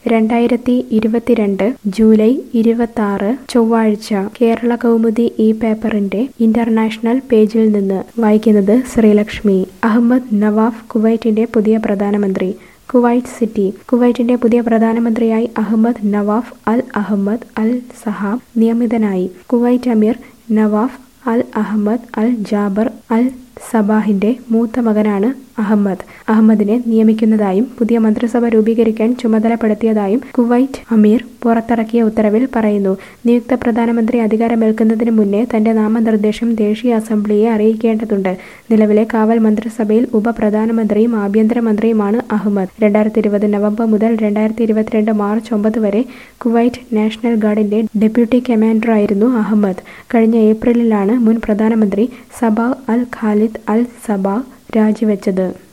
2022 July 26 ചൊവ്വാഴ്ച കേരള കൗമുദി ഈ പേപ്പറിന്റെ ഇന്റർനാഷണൽ പേജിൽ നിന്ന് വായിക്കുന്നത് ശ്രീലക്ഷ്മി. അഹമ്മദ് നവാഫ് കുവൈറ്റിന്റെ പുതിയ പ്രധാനമന്ത്രി. Kuwait city. കുവൈറ്റിന്റെ പുതിയ പ്രധാനമന്ത്രിയായി Ahmad Nawaf Al Ahmad Al Sabah നിയമിതനായി. കുവൈറ്റ് അമീർ Nawaf Al Ahmad Al Jaber Al സബാഹിന്റെ മൂത്ത മകനാണ് അഹമ്മദ്. അഹമ്മദിനെ നിയമിക്കുന്നതായും പുതിയ മന്ത്രിസഭ രൂപീകരിക്കാൻ ചുമതലപ്പെടുത്തിയതായും കുവൈറ്റ് അമീർ പുറത്തിറക്കിയ ഉത്തരവിൽ പറയുന്നു. നിയുക്ത പ്രധാനമന്ത്രി അധികാരമേൽക്കുന്നതിന് മുന്നേ തന്റെ നാമനിർദ്ദേശം ദേശീയ അസംബ്ലിയെ അറിയിക്കേണ്ടതുണ്ട്. നിലവിലെ കാവൽ മന്ത്രിസഭയിൽ ഉപപ്രധാനമന്ത്രിയും ആഭ്യന്തരമന്ത്രിയുമാണ് അഹമ്മദ്. 2020 നവംബർ മുതൽ 2022 മാർച്ച് 9 വരെ കുവൈറ്റ് നാഷണൽ ഗാർഡിന്റെ ഡെപ്യൂട്ടി കമാൻഡറായിരുന്നു അഹമ്മദ്. കഴിഞ്ഞ ഏപ്രിലിലാണ് മുൻ പ്രധാനമന്ത്രി Sabah Al Khalid Al Sabah രാജിവെച്ചത്.